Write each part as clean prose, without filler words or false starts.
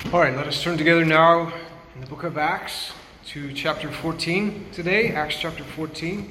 All right, let us turn together now in the book of Acts to chapter 14 today, Acts chapter 14.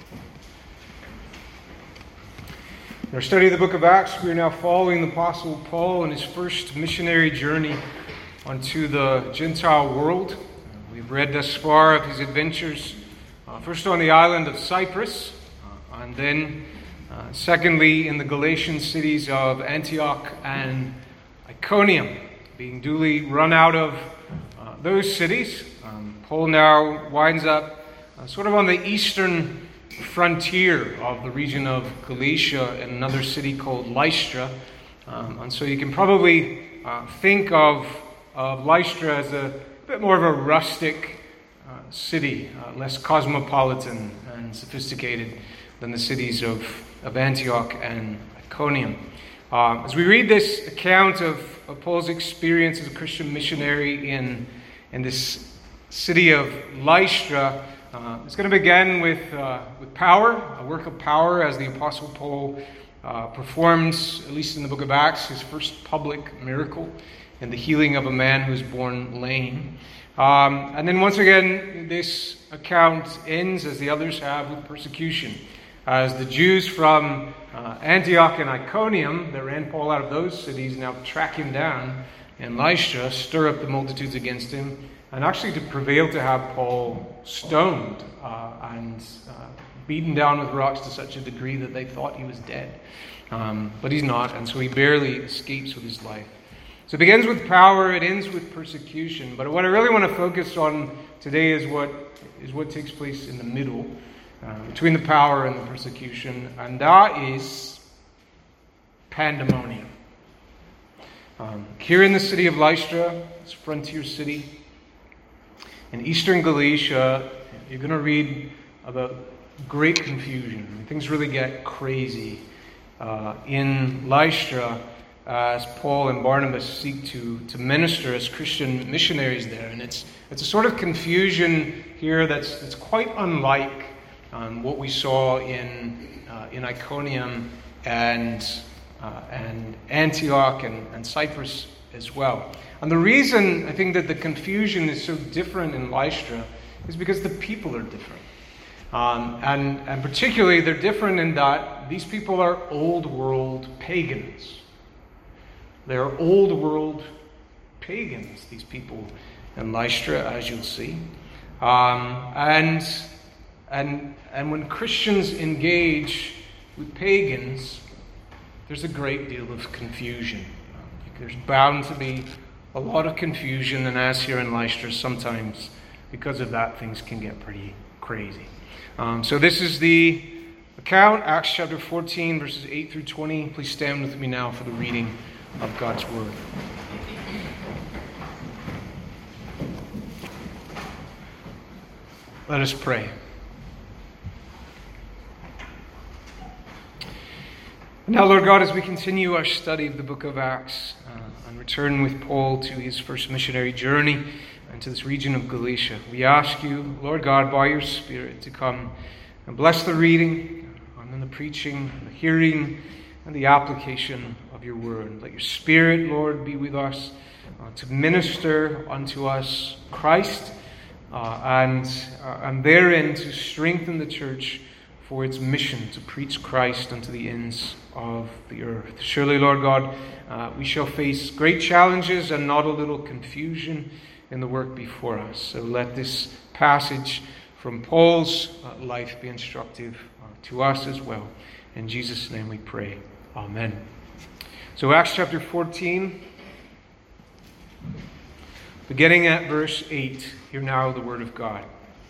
In our study of the book of Acts, we are now following the Apostle Paul in his first missionary journey onto the Gentile world. We've read thus far of his adventures, first on the island of Cyprus, and then secondly in the Galatian cities of Antioch and Iconium. Being duly run out of those cities, Paul now winds up sort of on the eastern frontier of the region of Galatia in another city called Lystra. And so you can probably think of Lystra as a bit more of a rustic city, less cosmopolitan and sophisticated than the cities of Antioch and Iconium. As we read this account of Paul's experience as a Christian missionary in this city of Lystra, it's going to begin with power, a work of power, as the Apostle Paul performs, at least in the book of Acts, his first public miracle in the healing of a man who was born lame. And then once again, this account ends, as the others have, with persecution. As the Jews from Antioch and Iconium that ran Paul out of those cities now track him down in Lystra, stir up the multitudes against him, and actually to prevail to have Paul stoned and beaten down with rocks to such a degree that they thought he was dead. But he's not, and so he barely escapes with his life. So it begins with power, it ends with persecution. But what I really want to focus on today is what takes place in the middle, between the power and the persecution, and that is pandemonium. Here in the city of Lystra, this frontier city, in eastern Galatia, you're going to read about great confusion. Things really get crazy in Lystra as Paul and Barnabas seek to minister as Christian missionaries there. And it's a sort of confusion here that's quite unlike what we saw in Iconium and Antioch and Cyprus as well. And the reason I think that the confusion is so different in Lystra is because the people are different. And particularly they're different in that these people are old world pagans. They're old world pagans, these people in Lystra, as you'll see. And when Christians engage with pagans, there's a great deal of confusion. There's bound to be a lot of confusion, and as here in Lystra, sometimes because of that, things can get pretty crazy. So this is the account, Acts chapter 14, verses 8 through 20. Please stand with me now for the reading of God's Word. Let us pray. Now, Lord God, as we continue our study of the book of Acts and return with Paul to his first missionary journey and to this region of Galatia, we ask you, Lord God, by your Spirit to come and bless the reading and then the preaching, and the hearing, and the application of your word. Let your Spirit, Lord, be with us to minister unto us Christ and therein to strengthen the church for its mission to preach Christ unto the ends of the earth. Surely, Lord God, we shall face great challenges and not a little confusion in the work before us. So let this passage from Paul's life be instructive to us as well. In Jesus' name we pray. Amen. So Acts chapter 14, beginning at verse 8, hear now the word of God.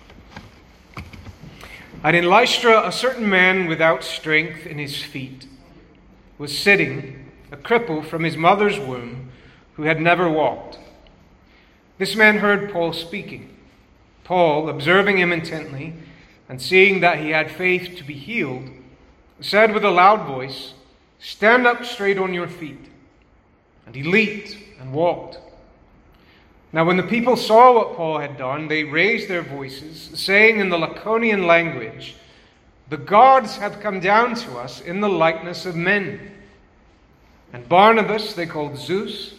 And in Lystra, a certain man without strength in his feet was sitting, a cripple from his mother's womb, who had never walked. This man heard Paul speaking. Paul, observing him intently, and seeing that he had faith to be healed, said with a loud voice, "Stand up straight on your feet." And he leaped and walked. Now when the people saw what Paul had done, they raised their voices, saying in the Lycaonian language, "The gods have come down to us in the likeness of men." And Barnabas they called Zeus,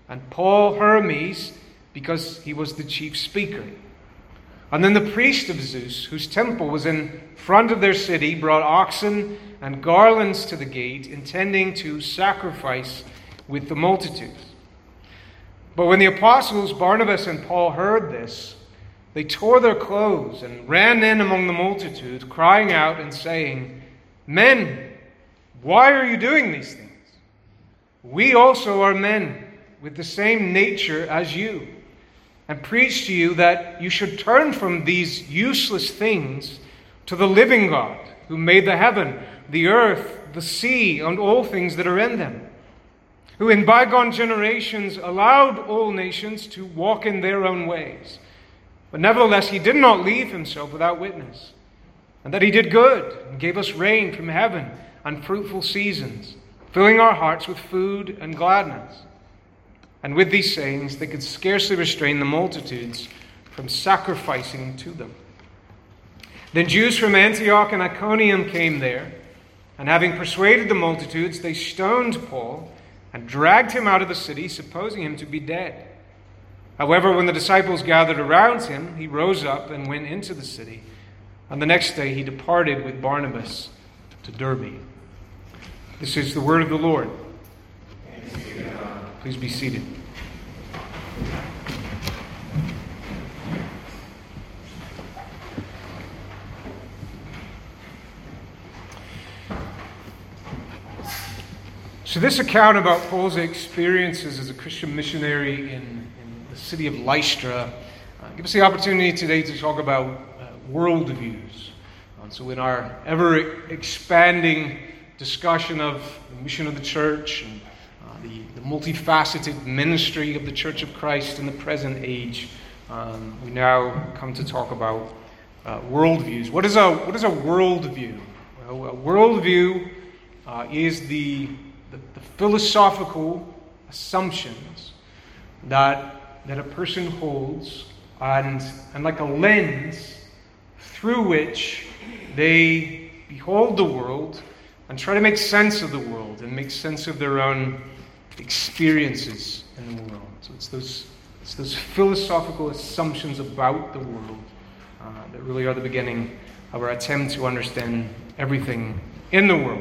and Paul Hermes, because he was the chief speaker. And then the priest of Zeus, whose temple was in front of their city, brought oxen and garlands to the gate, intending to sacrifice with the multitudes. But when the apostles Barnabas and Paul heard this, they tore their clothes and ran in among the multitude, crying out and saying, "Men, why are you doing these things? We also are men with the same nature as you, and preach to you that you should turn from these useless things to the living God, who made the heaven, the earth, the sea, and all things that are in them, who in bygone generations allowed all nations to walk in their own ways. But nevertheless, he did not leave himself without witness, and that he did good and gave us rain from heaven and fruitful seasons, filling our hearts with food and gladness." And with these sayings, they could scarcely restrain the multitudes from sacrificing to them. Then Jews from Antioch and Iconium came there, and having persuaded the multitudes, they stoned Paul and dragged him out of the city, supposing him to be dead. However, when the disciples gathered around him, he rose up and went into the city. And the next day he departed with Barnabas to Derbe. This is the word of the Lord. Please be seated. So this account about Paul's experiences as a Christian missionary in the city of Lystra gives us the opportunity today to talk about worldviews. So in our ever-expanding discussion of the mission of the church and the multifaceted ministry of the Church of Christ in the present age, we now come to talk about worldviews. What is a worldview? Well, a worldview is the philosophical assumptions that a person holds and like a lens through which they behold the world and try to make sense of the world and make sense of their own experiences in the world. So it's those philosophical assumptions about the world that really are the beginning of our attempt to understand everything in the world.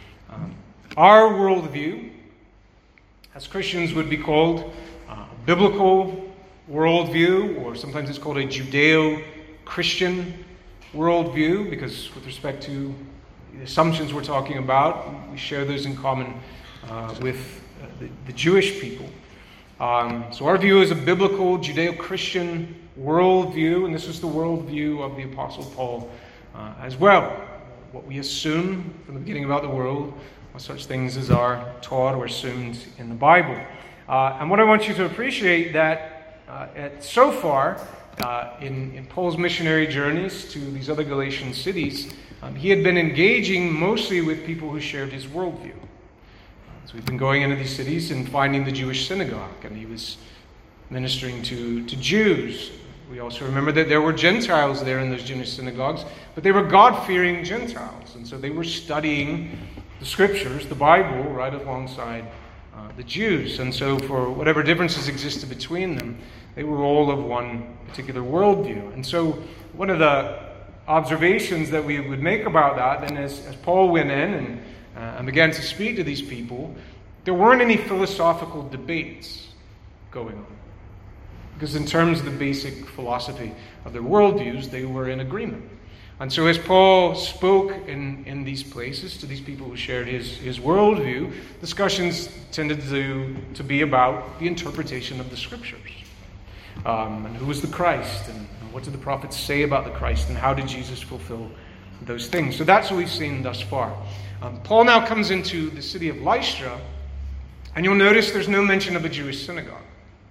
Our worldview, as Christians, would be called a biblical worldview, or sometimes it's called a Judeo-Christian worldview, because with respect to the assumptions we're talking about, we share those in common with the Jewish people. So our view is a biblical Judeo-Christian worldview, and this is the worldview of the Apostle Paul as well. What we assume from the beginning about the world are such things as are taught or assumed in the Bible. And what I want you to appreciate that so far in Paul's missionary journeys to these other Galatian cities, he had been engaging mostly with people who shared his worldview. So we've been going into these cities and finding the Jewish synagogue, and he was ministering to Jews. We also remember that there were Gentiles there in those Jewish synagogues, but they were God-fearing Gentiles, and so they were studying the Scriptures, the Bible, right alongside the Jews. And so for whatever differences existed between them, they were all of one particular worldview. And so one of the observations that we would make about that, then as Paul went in and began to speak to these people, there weren't any philosophical debates going on. Because in terms of the basic philosophy of their worldviews, they were in agreement. And so as Paul spoke in these places to these people who shared his worldview, discussions tended to be about the interpretation of the Scriptures. And who was the Christ, and what did the prophets say about the Christ, and how did Jesus fulfill those things? So that's what we've seen thus far. Paul now comes into the city of Lystra, and you'll notice there's no mention of a Jewish synagogue.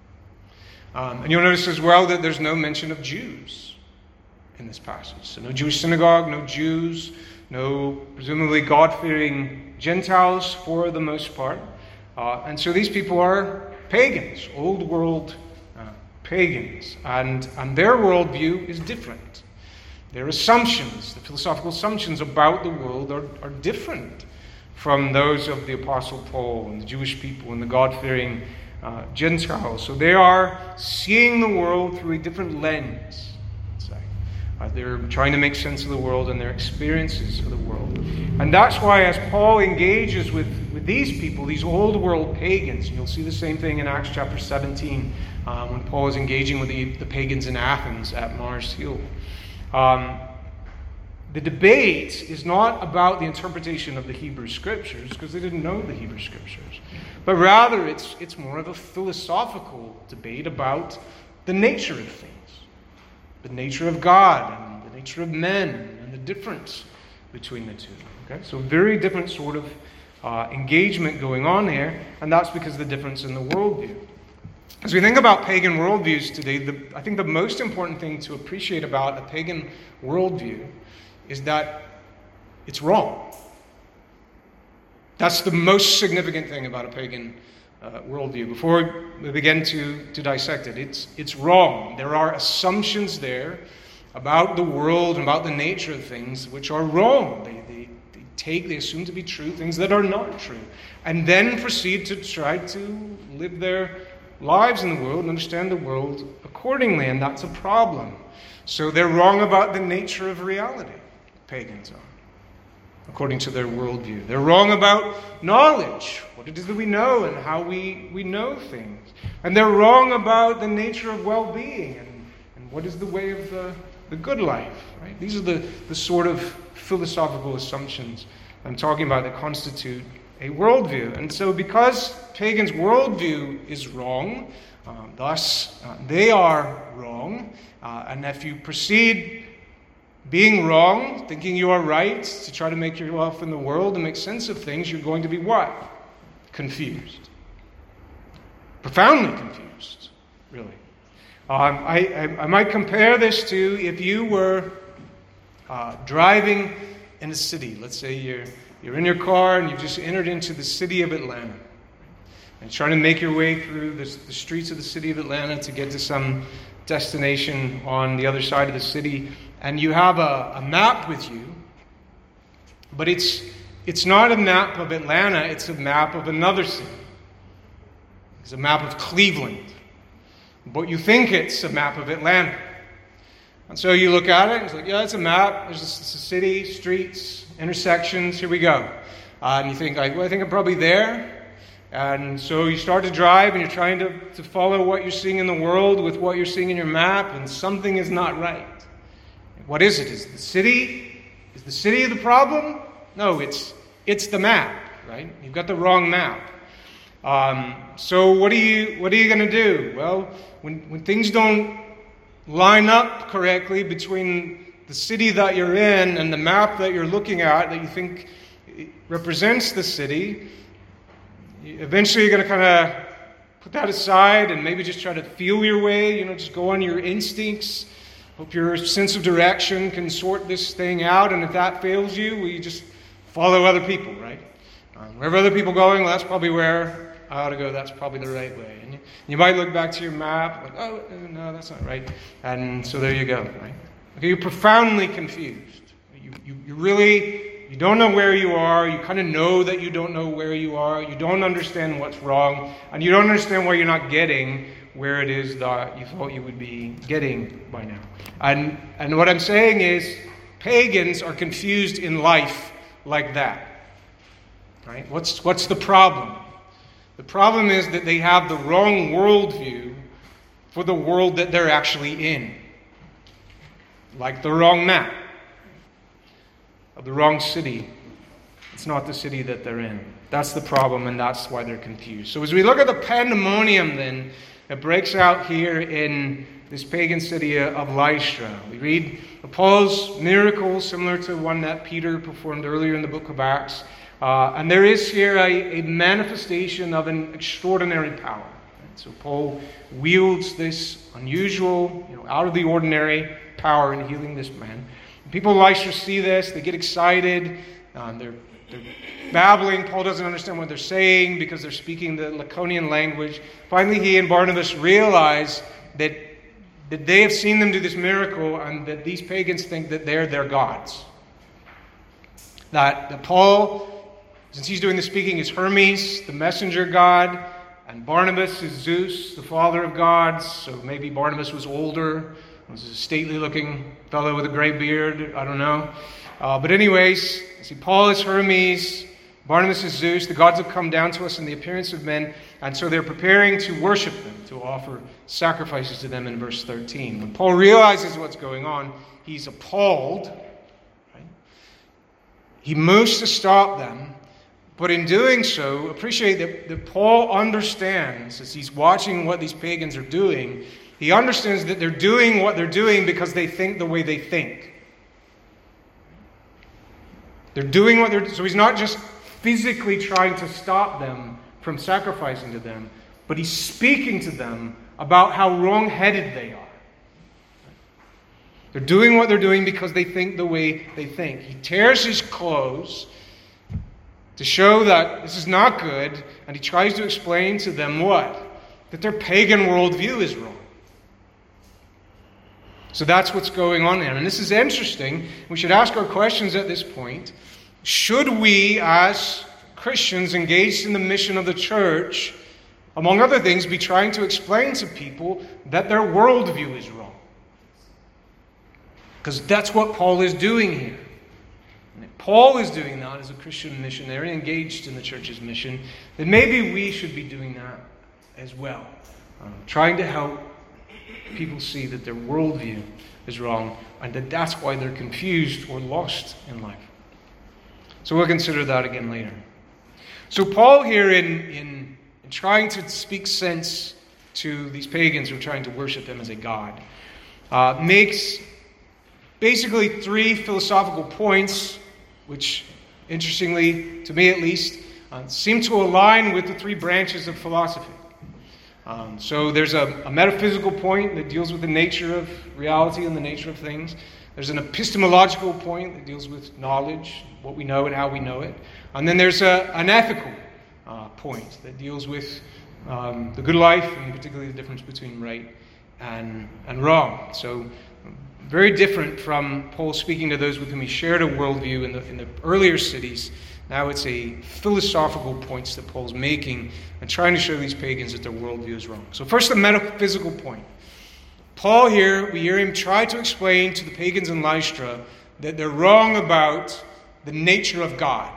And you'll notice as well that there's no mention of Jews in this passage. So no Jewish synagogue, no Jews, no presumably God-fearing Gentiles for the most part. And so these people are pagans, old world pagans. And their worldview is different. Their assumptions, the philosophical assumptions about the world are different from those of the Apostle Paul and the Jewish people and the God-fearing Gentiles. So they are seeing the world through a different lens. They're trying to make sense of the world and their experiences of the world. And that's why as Paul engages with these people, these old world pagans, and you'll see the same thing in Acts chapter 17 when Paul is engaging with the pagans in Athens at Mars Hill. The debate is not about the interpretation of the Hebrew Scriptures, because they didn't know the Hebrew Scriptures, but rather it's more of a philosophical debate about the nature of things. The nature of God and the nature of men and the difference between the two. Okay? So very different sort of engagement going on here, and that's because of the difference in the worldview. As we think about pagan worldviews today, I think the most important thing to appreciate about a pagan worldview is that it's wrong. That's the most significant thing about a pagan worldview. Before we begin to dissect it, it's wrong. There are assumptions there about the world and about the nature of things which are wrong. They assume to be true things that are not true, and then proceed to try to live their lives in the world and understand the world accordingly, and that's a problem. So they're wrong about the nature of reality. Pagans are, according to their worldview. They're wrong about knowledge, what it is that we know and how we know things. And they're wrong about the nature of well-being and what is the way of the good life. Right? These are the sort of philosophical assumptions I'm talking about that constitute a worldview. And so because pagans' worldview is wrong, thus they are wrong. And if you proceed being wrong, thinking you are right, to try to make yourself in the world and make sense of things, you're going to be what? Confused. Profoundly confused, really. I might compare this to if you were driving in a city. Let's say you're in your car and you've just entered into the city of Atlanta. And trying to make your way through the streets of the city of Atlanta to get to some destination on the other side of the city. And you have a map with you, but it's not a map of Atlanta, it's a map of another city. It's a map of Cleveland. But you think it's a map of Atlanta. And so you look at it, and it's like, yeah, it's a map. There's a city, streets, intersections, here we go. And you think, well, I think I'm probably there. And so you start to drive, and you're trying to follow what you're seeing in the world with what you're seeing in your map, and something is not right. What is it? Is the city the problem? No, it's the map, right? You've got the wrong map. So what are you going to do? Well, when things don't line up correctly between the city that you're in and the map that you're looking at that you think represents the city, eventually you're going to kind of put that aside and maybe just try to feel your way, just go on your instincts. Hope your sense of direction can sort this thing out, and if that fails you, you just follow other people, right? Wherever other people are going, well, that's probably where I ought to go. That's probably the right way. And you might look back to your map, like, oh, no, that's not right. And so there you go, right? Okay, you're profoundly confused. You don't know where you are. You kind of know that you don't know where you are. You don't understand what's wrong, and you don't understand why you're not getting where it is that you thought you would be getting by now. And what I'm saying is, pagans are confused in life like that. Right? What's the problem? The problem is that they have the wrong worldview for the world that they're actually in. Like the wrong map of the wrong city. It's not the city that they're in. That's the problem, and that's why they're confused. So as we look at the pandemonium then, that breaks out here in this pagan city of Lystra. We read Paul's miracle, similar to one that Peter performed earlier in the book of Acts. And there is here a manifestation of an extraordinary power. So Paul wields this unusual, out of the ordinary power in healing this man. People of Lystra see this, they get excited, they're babbling. Paul doesn't understand what they're saying because they're speaking the Lycaonian language. Finally, he and Barnabas realize that they have seen them do this miracle, and that these pagans think that they're their gods. That Paul, since he's doing the speaking, is Hermes, the messenger god, And Barnabas is Zeus, the father of gods. So maybe Barnabas was older, was a stately-looking fellow with a gray beard. I don't know. But anyways, see, Paul is Hermes, Barnabas is Zeus. The gods have come down to us in the appearance of men, and so they're preparing to worship them, to offer sacrifices to them in verse 13. When Paul realizes what's going on, he's appalled. Right? He moves to stop them, but in doing so, appreciate that Paul understands, as he's watching what these pagans are doing, he understands that they're doing what they're doing because they think the way they think. They're doing what they're... So he's not just physically trying to stop them from sacrificing to them, but he's speaking to them about how wrong-headed they are. They're doing what they're doing because they think the way they think. He tears his clothes to show that this is not good, and he tries to explain to them what? That their pagan worldview is wrong. So that's what's going on there. And this is interesting. We should ask our questions at this point. Should we, as Christians engaged in the mission of the church, among other things, be trying to explain to people that their worldview is wrong? Because that's what Paul is doing here. And if Paul is doing that as a Christian missionary engaged in the church's mission, then maybe we should be doing that as well. Trying to help people see that their worldview is wrong and that that's why they're confused or lost in life. So we'll consider that again later. So Paul here in trying to speak sense to these pagans who are trying to worship him as a god, makes basically three philosophical points, which, interestingly, to me at least, seem to align with the three branches of philosophy. So there's a metaphysical point that deals with the nature of reality and the nature of things. There's an epistemological point that deals with knowledge, what we know and how we know it. And then there's an ethical point that deals with the good life, and particularly the difference between right and wrong. So very different from Paul speaking to those with whom he shared a worldview in the earlier cities. Now it's a philosophical points that Paul's making and trying to show these pagans that their worldview is wrong. So first, the metaphysical point. Paul here, we hear him try to explain to the pagans in Lystra that they're wrong about the nature of God.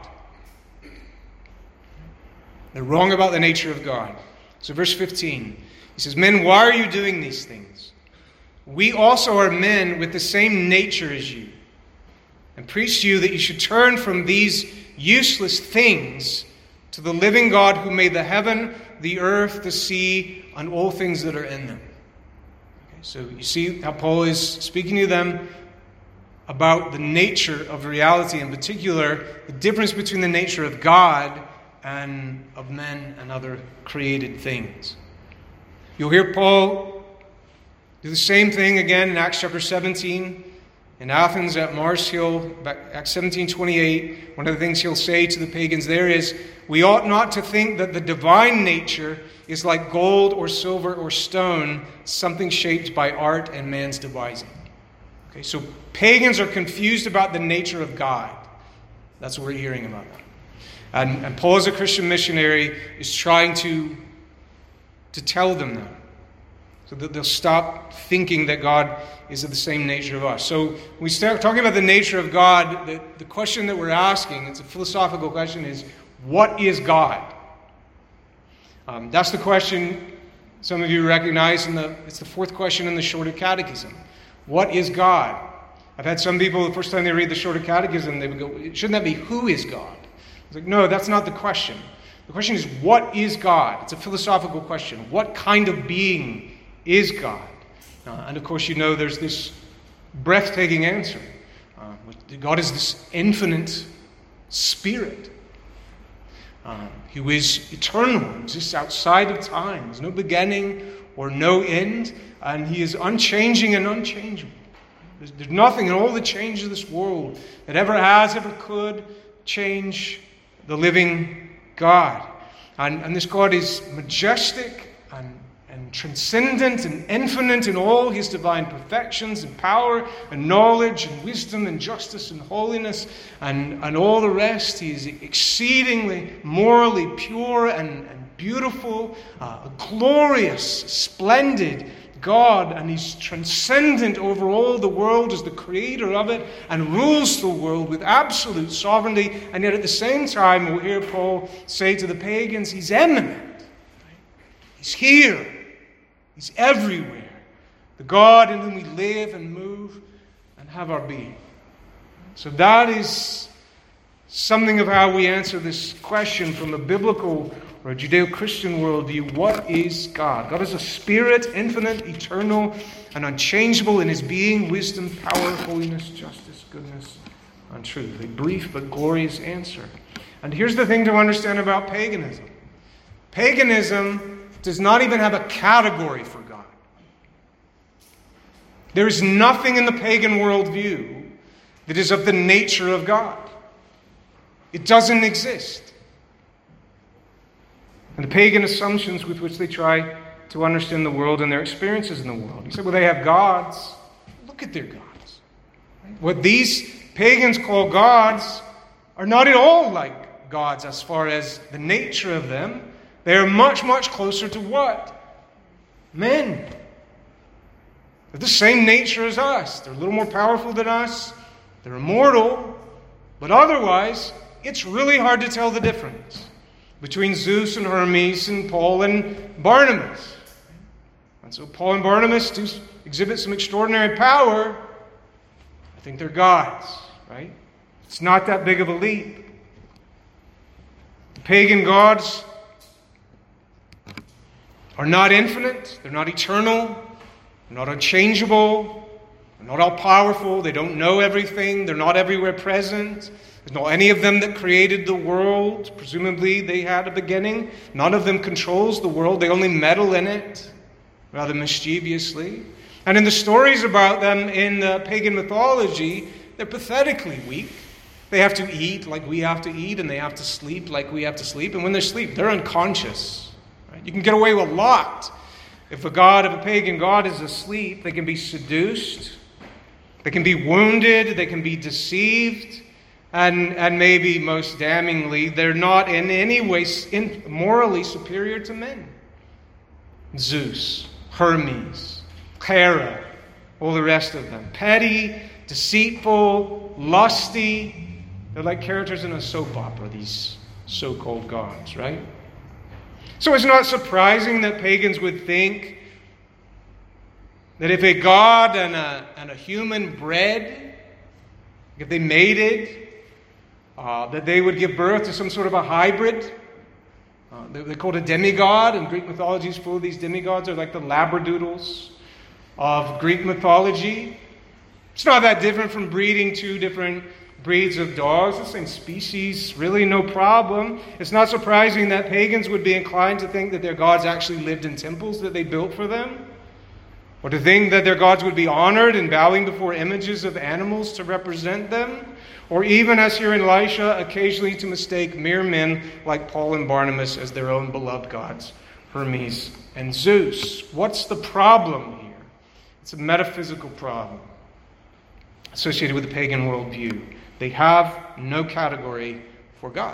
They're wrong about the nature of God. So verse 15, he says, "Men, why are you doing these things? We also are men with the same nature as you, and preach to you that you should turn from these useless things to the living God who made the heaven, the earth, the sea, and all things that are in them." Okay, so you see how Paul is speaking to them about the nature of reality, in particular, the difference between the nature of God and of men and other created things. You'll hear Paul do the same thing again in Acts chapter 17. In Athens at Mars Hill, Acts 17:28, one of the things he'll say to the pagans there is, "We ought not to think that the divine nature is like gold or silver or stone, something shaped by art and man's devising." Okay, so pagans are confused about the nature of God. That's what we're hearing about that. And Paul, as a Christian missionary, is trying to tell them that, so that they'll stop thinking that God is of the same nature of us. So when we start talking about the nature of God, the question that we're asking, it's a philosophical question, is what is God? That's the question some of you recognize, it's the fourth question in the Shorter Catechism. What is God? I've had some people, the first time they read the Shorter Catechism, they would go, shouldn't that be who is God? It's like, no, that's not the question. The question is, what is God? It's a philosophical question. What kind of being is God? And of course, you know there's this breathtaking answer. God is this infinite spirit who is eternal, exists outside of time. There's no beginning or no end, and he is unchanging and unchangeable. There's nothing in all the change of this world that ever has, ever could change the living God. And this God is majestic and transcendent and infinite in all his divine perfections and power and knowledge and wisdom and justice and holiness and all the rest. He is exceedingly morally pure and beautiful, glorious, splendid God, and He's transcendent over all the world as the creator of it and rules the world with absolute sovereignty. And yet at the same time, we'll hear Paul say to the pagans, He's immanent. He's here. He's everywhere. The God in whom we live and move and have our being. So that is something of how we answer this question from a biblical or a Judeo-Christian worldview. What is God? God is a spirit, infinite, eternal, and unchangeable in His being, wisdom, power, holiness, justice, goodness, and truth. A brief but glorious answer. And here's the thing to understand about paganism. Paganism does not even have a category for God. There is nothing in the pagan worldview that is of the nature of God. It doesn't exist. And the pagan assumptions with which they try to understand the world and their experiences in the world. You say, well, they have gods. Look at their gods. What these pagans call gods are not at all like gods as far as the nature of them. They are much, much closer to what? Men. They're the same nature as us. They're a little more powerful than us. They're immortal. But otherwise, it's really hard to tell the difference between Zeus and Hermes and Paul and Barnabas. And so Paul and Barnabas do exhibit some extraordinary power. I think they're gods, right? It's not that big of a leap. The pagan gods are not infinite. They're not eternal. They're not unchangeable. They're not all-powerful. They don't know everything. They're not everywhere present. There's not any of them that created the world. Presumably they had a beginning. None of them controls the world. They only meddle in it, rather mischievously. And in the stories about them in the pagan mythology, they're pathetically weak. They have to eat like we have to eat, and they have to sleep like we have to sleep. And when they sleep, they're unconscious. Right? You can get away with a lot. If a pagan god is asleep, they can be seduced. They can be wounded. They can be deceived. And maybe most damningly, they're not in any way morally superior to men. Zeus, Hermes, Hera, all the rest of them. Petty, deceitful, lusty. They're like characters in a soap opera, these so-called gods, right? So it's not surprising that pagans would think that if a god and a human bred, if they mated, that they would give birth to some sort of a hybrid. They're called a demigod, and Greek mythology is full of these demigods. They're like the labradoodles of Greek mythology. It's not that different from breeding two different breeds of dogs, the same species, really no problem. It's not surprising that pagans would be inclined to think that their gods actually lived in temples that they built for them, or to think that their gods would be honored and bowing before images of animals to represent them, or even, as here in Elisha, occasionally to mistake mere men like Paul and Barnabas as their own beloved gods, Hermes and Zeus. What's the problem here? It's a metaphysical problem associated with the pagan worldview. They have no category for God.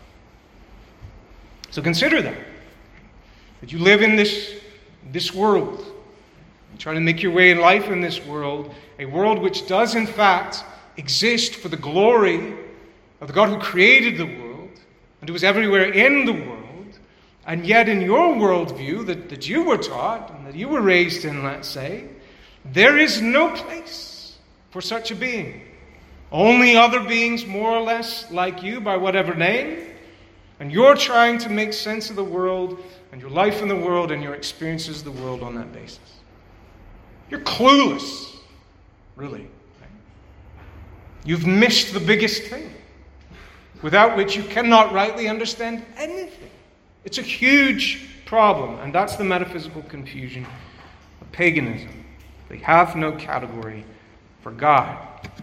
So consider that you live in this world. You try to make your way in life in this world, a world which does in fact exist for the glory of the God who created the world and who is everywhere in the world. And yet in your worldview that you were taught and that you were raised in, let's say, there is no place for such a being. Only other beings more or less like you by whatever name. And you're trying to make sense of the world and your life in the world and your experiences of the world on that basis. You're clueless, really. You've missed the biggest thing, without which you cannot rightly understand anything. It's a huge problem, and that's the metaphysical confusion of paganism. They have no category for God.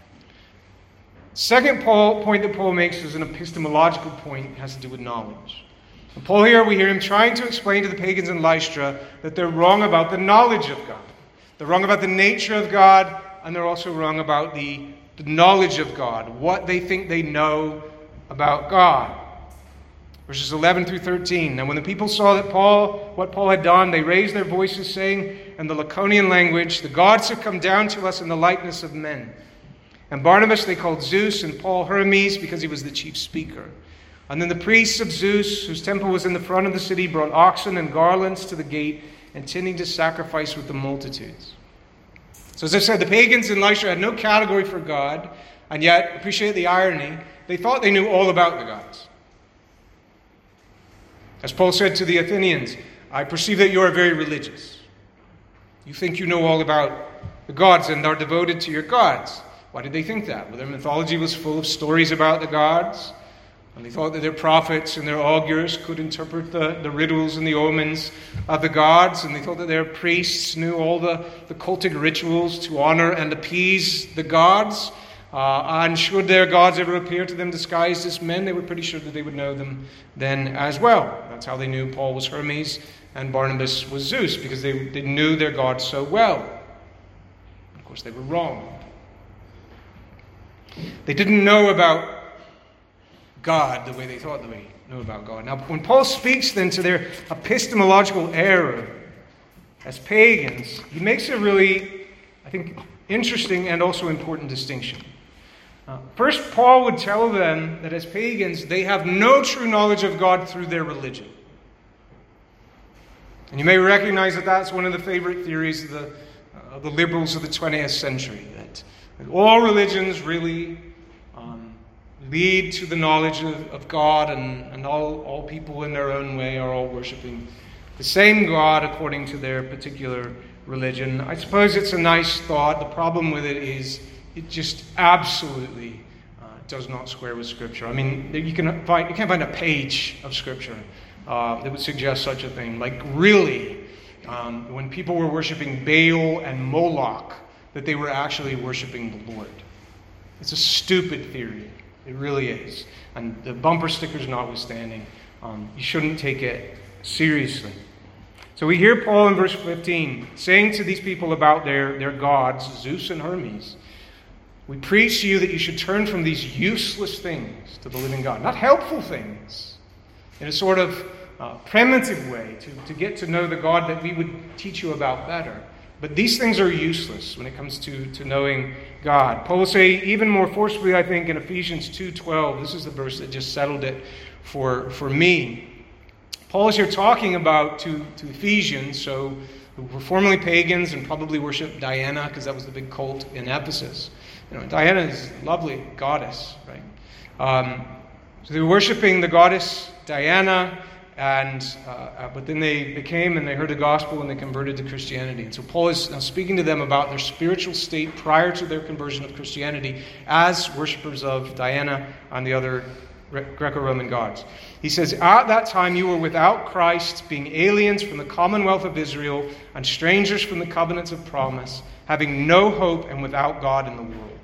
Second point that Paul makes is an epistemological point. It has to do with knowledge. And Paul here, we hear him trying to explain to the pagans in Lystra that they're wrong about the knowledge of God. They're wrong about the nature of God, and they're also wrong about the knowledge of God, what they think they know about God. Verses 11 through 13. Now when the people saw what Paul had done, they raised their voices, saying in the Lycaonian language, "The gods have come down to us in the likeness of men." And Barnabas they called Zeus, and Paul Hermes, because he was the chief speaker. And then the priests of Zeus, whose temple was in the front of the city, brought oxen and garlands to the gate, intending to sacrifice with the multitudes. So as I said, the pagans in Lystra had no category for God, and yet, appreciate the irony, they thought they knew all about the gods. As Paul said to the Athenians, "I perceive that you are very religious. You think you know all about the gods and are devoted to your gods." Why did they think that? Well, their mythology was full of stories about the gods, and they thought that their prophets and their augurs could interpret the riddles and the omens of the gods, and they thought that their priests knew all the cultic rituals to honor and appease the gods. And should their gods ever appear to them disguised as men, they were pretty sure that they would know them then as well. That's how they knew Paul was Hermes and Barnabas was Zeus, because they knew their gods so well. Of course, they were wrong. They didn't know about God the way they thought they knew about God. Now, when Paul speaks then to their epistemological error as pagans, he makes a really, I think, interesting and also important distinction. First, Paul would tell them that as pagans, they have no true knowledge of God through their religion. And you may recognize that that's one of the favorite theories of the liberals of the 20th century, that all religions really lead to the knowledge of God, and all people in their own way are all worshiping the same God according to their particular religion. I suppose it's a nice thought. The problem with it is it just absolutely does not square with Scripture. I mean, you can't find a page of Scripture that would suggest such a thing. Like really, when people were worshiping Baal and Moloch, that they were actually worshiping the Lord. It's a stupid theory. It really is. And the bumper stickers notwithstanding, you shouldn't take it seriously. So we hear Paul in verse 15 saying to these people about their gods, Zeus and Hermes, "We preach to you that you should turn from these useless things to the living God." Not helpful things, in a sort of primitive way to get to know the God that we would teach you about better. But these things are useless when it comes to knowing God. Paul will say even more forcefully, I think, in Ephesians 2:12. This is the verse that just settled it for me. Paul is here talking about to Ephesians, who were formerly pagans and probably worshipped Diana, because that was the big cult in Ephesus. Diana is a lovely goddess, right? So they were worshiping the goddess Diana, but then they came and they heard the gospel and they converted to Christianity. And so Paul is now speaking to them about their spiritual state prior to their conversion of Christianity as worshippers of Diana and the other Greco-Roman gods. He says, "At that time you were without Christ, being aliens from the commonwealth of Israel and strangers from the covenants of promise, having no hope and without God in the world."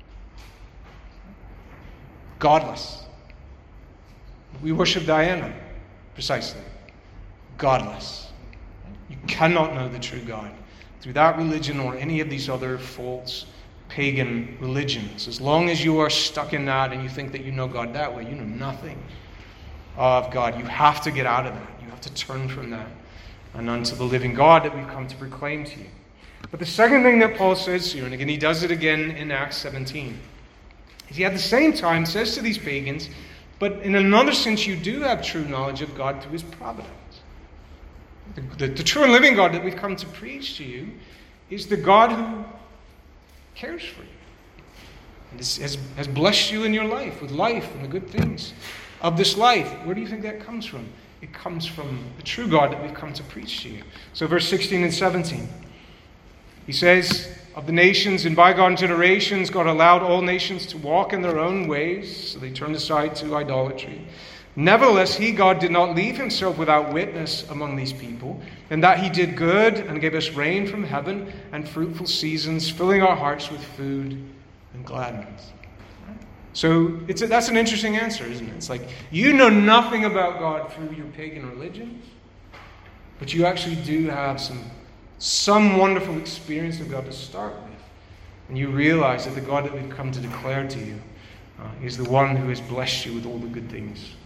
Godless. We worship Diana, precisely. Godless. You cannot know the true God through that religion or any of these other false pagan religions. As long as you are stuck in that and you think that you know God that way, you know nothing of God. You have to get out of that. You have to turn from that and unto the living God that we've come to proclaim to you. But the second thing that Paul says here, and again he does it again in Acts 17, is he at the same time says to these pagans, but in another sense you do have true knowledge of God through his providence. The true and living God that we've come to preach to you is the God who cares for you and has blessed you in your life with life and the good things of this life. Where do you think that comes from? It comes from the true God that we've come to preach to you. So verse 16 and 17. He says, "Of the nations in bygone generations, God allowed all nations to walk in their own ways, so they turned aside to idolatry. Nevertheless, he, God, did not leave himself without witness among these people, in that he did good and gave us rain from heaven and fruitful seasons, filling our hearts with food and gladness." So that's an interesting answer, isn't it? It's like, you know nothing about God through your pagan religion, but you actually do have some wonderful experience of God to start with. And you realize that the God that we've come to declare to you is the one who has blessed you with all the good things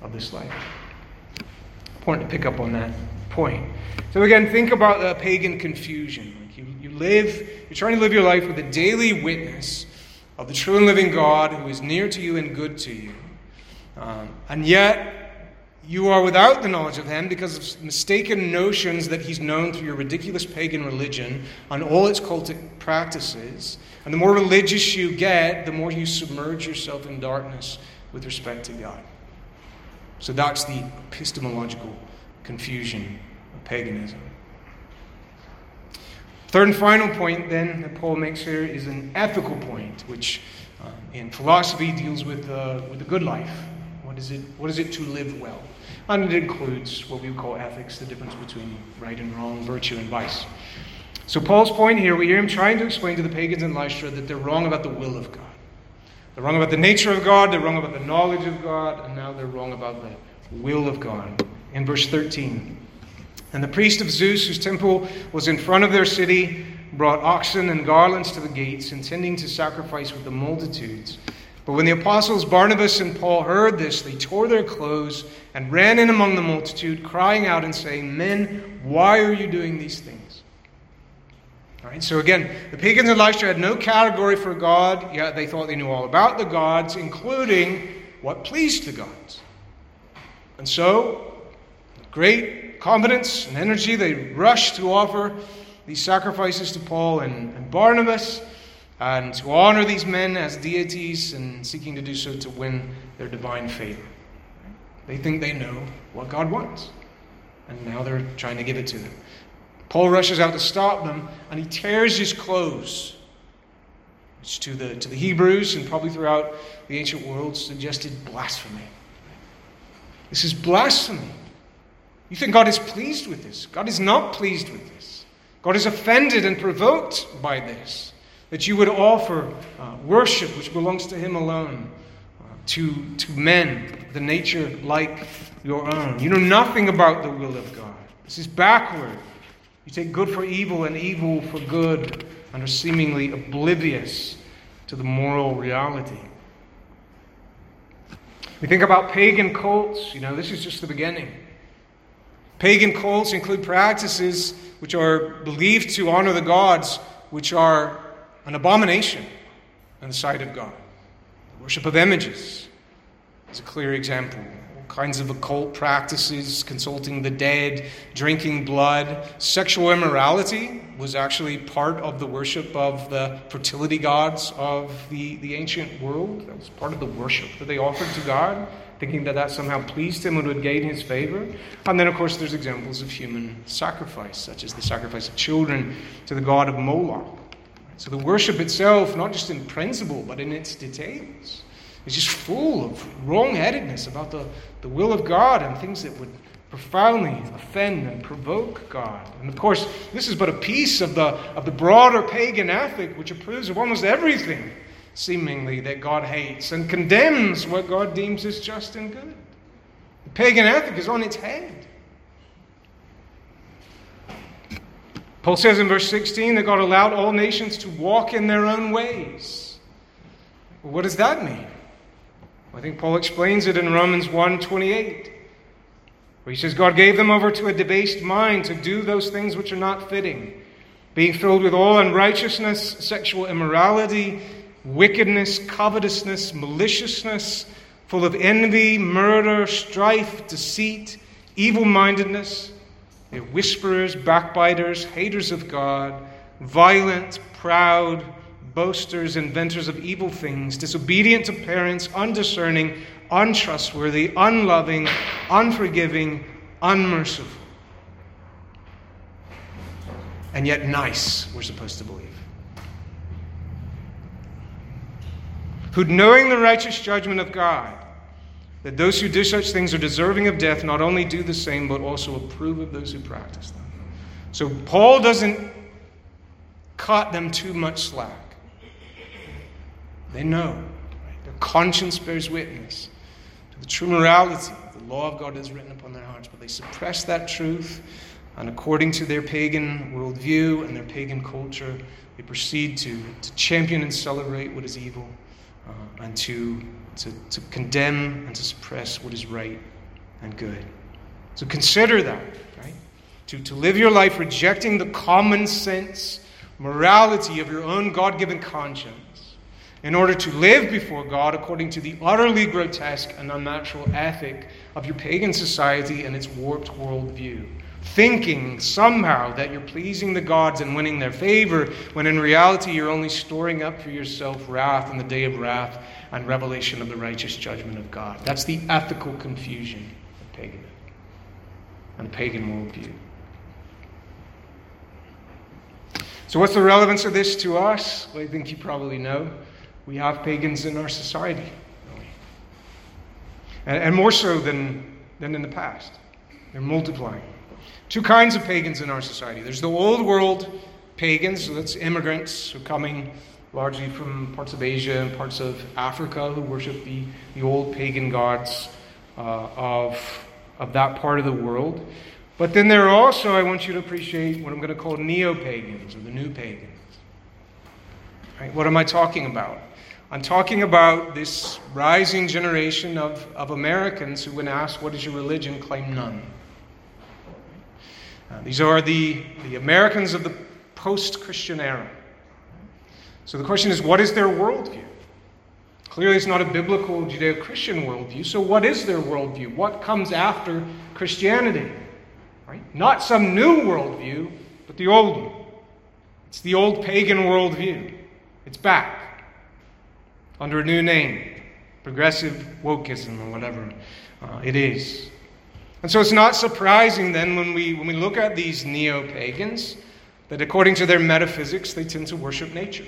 of this life. Important to pick up on that point. So again, think about the pagan confusion. You're trying to live your life with a daily witness of the true and living God who is near to you and good to you. And yet, you are without the knowledge of Him because of mistaken notions that He's known through your ridiculous pagan religion and all its cultic practices. And the more religious you get, the more you submerge yourself in darkness with respect to God. So that's the epistemological confusion of paganism. Third and final point, then, that Paul makes here is an ethical point, which in philosophy deals with the good life. What is it to live well? And it includes what we would call ethics, the difference between right and wrong, virtue and vice. So Paul's point here, we hear him trying to explain to the pagans in Lystra that they're wrong about the will of God. They're wrong about the nature of God, they're wrong about the knowledge of God, and now they're wrong about the will of God. In verse 13, and the priest of Zeus, whose temple was in front of their city, brought oxen and garlands to the gates, intending to sacrifice with the multitudes. But when the apostles Barnabas and Paul heard this, they tore their clothes and ran in among the multitude, crying out and saying, "Men, why are you doing these things?" All right, so again, the pagans in Lystra had no category for God, yet they thought they knew all about the gods, including what pleased the gods. And so, with great confidence and energy, they rushed to offer these sacrifices to Paul and Barnabas, and to honor these men as deities, and seeking to do so to win their divine favor. They think they know what God wants, and now they're trying to give it to them. Paul rushes out to stop them, and he tears his clothes, which to the Hebrews and probably throughout the ancient world suggested blasphemy. This is blasphemy. You think God is pleased with this? God is not pleased with this. God is offended and provoked by this. That you would offer worship which belongs to Him alone, to men, the nature like your own. You know nothing about the will of God. This is backward. You take good for evil and evil for good, and are seemingly oblivious to the moral reality. We think about pagan cults. This is just the beginning. Pagan cults include practices which are believed to honor the gods, which are an abomination in the sight of God. The worship of images is a clear example. All kinds of occult practices, consulting the dead, drinking blood. Sexual immorality was actually part of the worship of the fertility gods of the ancient world. That was part of the worship that they offered to God, thinking that somehow pleased Him and would gain His favor. And then, of course, there's examples of human sacrifice, such as the sacrifice of children to the god of Moloch. So the worship itself, not just in principle, but in its details, is just full of wrong-headedness about the will of God and things that would profoundly offend and provoke God. And of course, this is but a piece of the broader pagan ethic, which approves of almost everything, seemingly, that God hates and condemns what God deems as just and good. The pagan ethic is on its head. Paul says in verse 16 that God allowed all nations to walk in their own ways. Well, what does that mean? Well, I think Paul explains it in Romans 1:28, where he says, God gave them over to a debased mind to do those things which are not fitting, being filled with all unrighteousness, sexual immorality, wickedness, covetousness, maliciousness, full of envy, murder, strife, deceit, evil-mindedness. They're whisperers, backbiters, haters of God, violent, proud, boasters, inventors of evil things, disobedient to parents, undiscerning, untrustworthy, unloving, unforgiving, unmerciful. And yet nice, we're supposed to believe. Who, knowing the righteous judgment of God, that those who do such things are deserving of death, not only do the same, but also approve of those who practice them. So Paul doesn't cut them too much slack. They know. Right? Their conscience bears witness to the true morality of the law of God is written upon their hearts, but they suppress that truth, and according to their pagan worldview and their pagan culture, they proceed to champion and celebrate what is evil, and to condemn and to suppress what is right and good. So consider that, right? To live your life rejecting the common sense morality of your own God-given conscience in order to live before God according to the utterly grotesque and unnatural ethic of your pagan society and its warped worldview. Thinking somehow that you're pleasing the gods and winning their favor, when in reality you're only storing up for yourself wrath in the day of wrath and revelation of the righteous judgment of God. That's the ethical confusion of paganism and pagan worldview. So what's the relevance of this to us? Well, I think you probably know. We have pagans in our society, and more so than in the past. They're multiplying. Two kinds of pagans in our society. There's the old world pagans, so that's immigrants who are coming largely from parts of Asia and parts of Africa who worship the old pagan gods of that part of the world. But then there are also, I want you to appreciate what I'm going to call neo-pagans, or the new pagans. Right? What am I talking about? I'm talking about this rising generation of Americans who, when asked, what is your religion, claim none. These are the Americans of the post-Christian era. So the question is, what is their worldview? Clearly it's not a biblical Judeo-Christian worldview, so what is their worldview? What comes after Christianity? Right? Not some new worldview, but the old one. It's the old pagan worldview. It's back under a new name, progressive wokeism or whatever it is. And so it's not surprising then when we look at these neo-pagans that according to their metaphysics they tend to worship nature.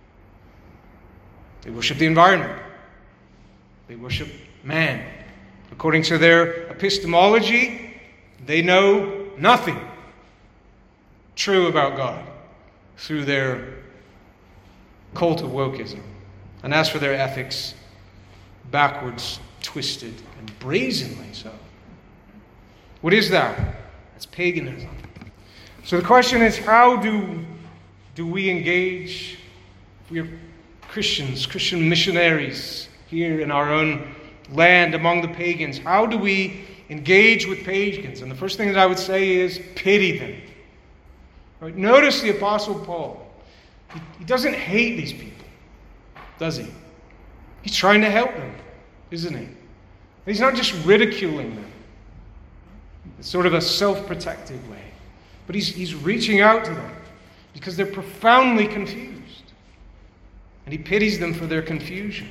They worship the environment. They worship man. According to their epistemology, they know nothing true about God through their cult of wokeism. And as for their ethics, backwards, twisted, and brazenly so. What is that? That's paganism. So the question is, how do we engage? We're Christians, Christian missionaries here in our own land among the pagans. How do we engage with pagans? And the first thing that I would say is pity them. Right? Notice the Apostle Paul. He doesn't hate these people, does he? He's trying to help them, isn't he? He's not just ridiculing them. It's sort of a self-protective way. But he's reaching out to them because they're profoundly confused. And he pities them for their confusion.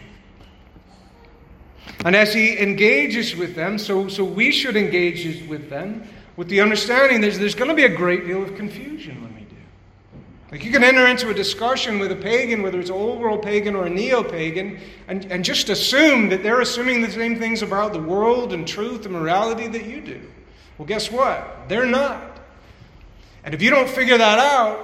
And as he engages with them, so we should engage with them with the understanding there's going to be a great deal of confusion when we do. Like you can enter into a discussion with a pagan, whether it's an old world pagan or a neo-pagan, and just assume that they're assuming the same things about the world and truth and morality that you do. Well, guess what? They're not. And if you don't figure that out,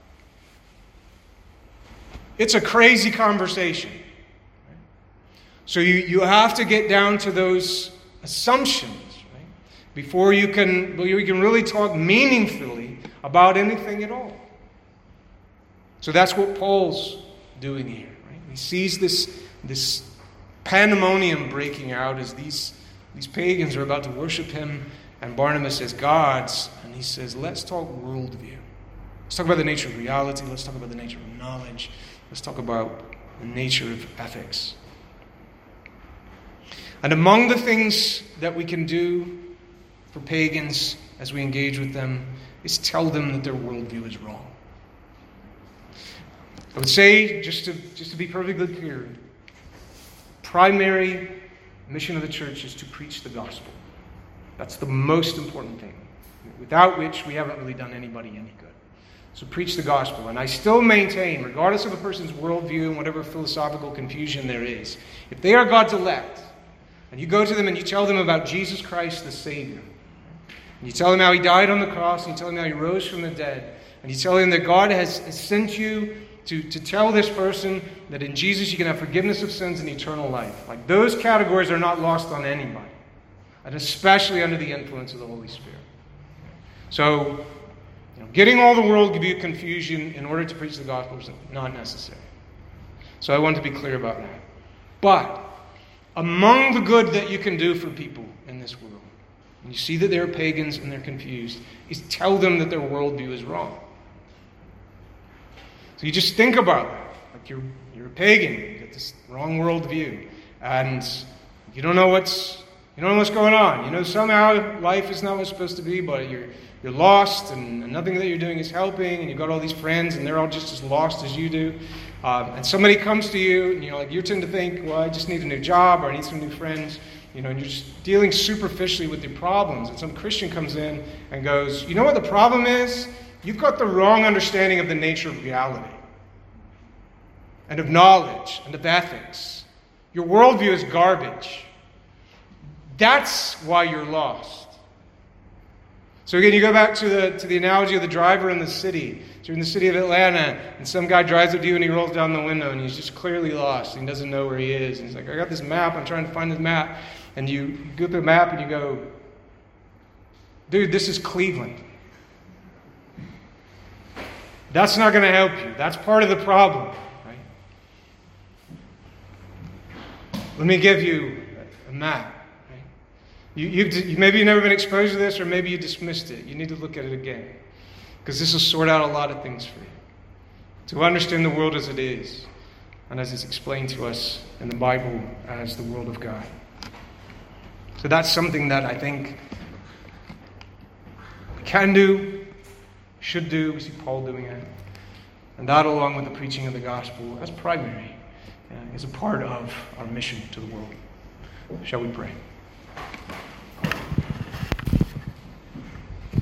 it's a crazy conversation. So you have to get down to those assumptions, right? Before you can really talk meaningfully about anything at all. So that's what Paul's doing here, right? He sees this pandemonium breaking out as these pagans are about to worship him and Barnabas as gods, and he says, let's talk worldview. Let's talk about the nature of reality. Let's talk about the nature of knowledge. Let's talk about the nature of ethics. And among the things that we can do for pagans as we engage with them is tell them that their worldview is wrong. I would say, just to be perfectly clear, primary mission of the church is to preach the gospel. That's the most important thing, without which we haven't really done anybody any good. So preach the gospel. And I still maintain, regardless of a person's worldview and whatever philosophical confusion there is, if they are God's elect, and you go to them and you tell them about Jesus Christ the Savior, and you tell them how he died on the cross, and you tell them how he rose from the dead, and you tell them that God has sent you to tell this person that in Jesus you can have forgiveness of sins and eternal life. Like those categories are not lost on anybody, and especially under the influence of the Holy Spirit. So, getting all the world to be confusion in order to preach the gospel is not necessary. So I want to be clear about that. But among the good that you can do for people in this world and you see that they're pagans and they're confused, is tell them that their worldview is wrong. So you just think about that. Like you're a pagan, you get this wrong worldview, and you don't know what's going on. You know somehow life is not what it's supposed to be, but you're lost, and nothing that you're doing is helping, and you've got all these friends, and they're all just as lost as you do. And somebody comes to you, and you tend to think, well, I just need a new job, or I need some new friends, and you're just dealing superficially with your problems. And some Christian comes in and goes, you know what the problem is? You've got the wrong understanding of the nature of reality, and of knowledge, and of ethics. Your worldview is garbage. That's why you're lost. So again, you go back to the analogy of the driver in the city. So you're in the city of Atlanta, and some guy drives up to you and he rolls down the window, and he's just clearly lost. He doesn't know where he is. And he's like, I got this map. I'm trying to find this map. And you go through the map and you go, dude, this is Cleveland. That's not going to help you. That's part of the problem. Right? Let me give you a map. Maybe you've never been exposed to this, or maybe you dismissed it. You need to look at it again, because this will sort out a lot of things for you. To understand the world as it is, and as it's explained to us in the Bible as the world of God. So that's something that I think we can do, should do. We see Paul doing it. And that, along with the preaching of the gospel, as primary, is a part of our mission to the world. Shall we pray?